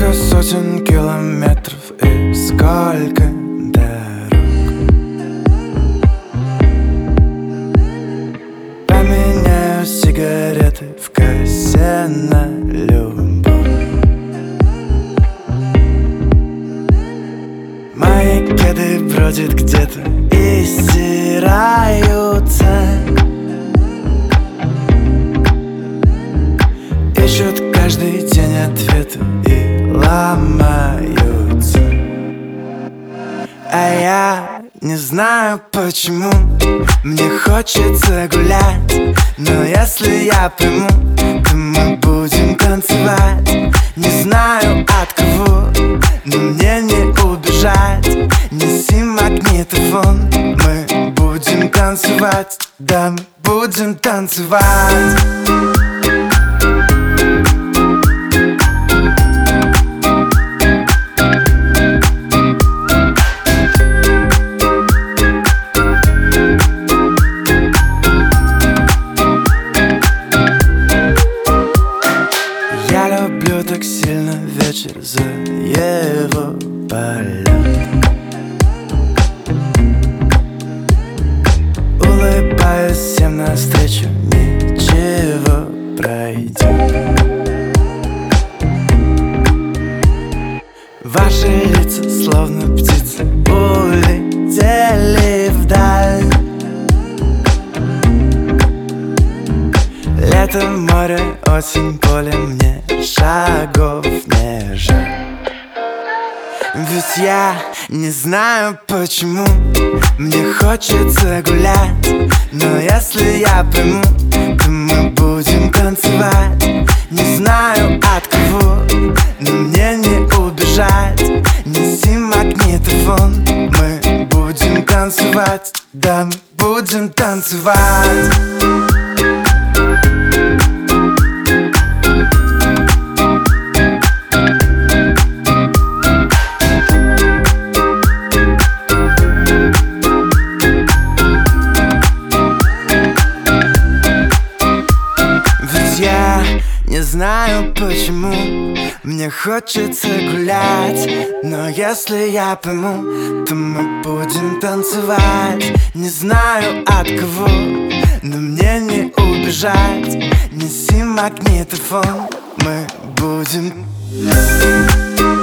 Сколько сотен километров и сколько дорог. Поменяю сигареты в кассе на любовь. Мои кеды бродят где-то и стираются, ищут каждый день ответы и ломаются. А я не знаю почему мне хочется гулять, но если я приму, то мы будем танцевать. Не знаю от кого, но мне не убежать. Неси магнитофон, мы будем танцевать. Да, мы будем танцевать. Я люблю так сильно вечер за его полет. Улыбаюсь всем навстречу, ничего пройдет. Ваши лица, словно птицы, улетели вдаль. Лето, море, осень, поле, мне шагов не жаль. Ведь я не знаю почему мне хочется гулять, но если я приму, то мы будем танцевать. Не знаю от кого, но мне не убежать. Неси магнитофон, мы будем танцевать. Да, мы будем танцевать. Я не знаю почему мне хочется гулять, но если я пойму, то мы будем танцевать. Не знаю от кого, но мне не убежать. Неси магнитофон, мы будем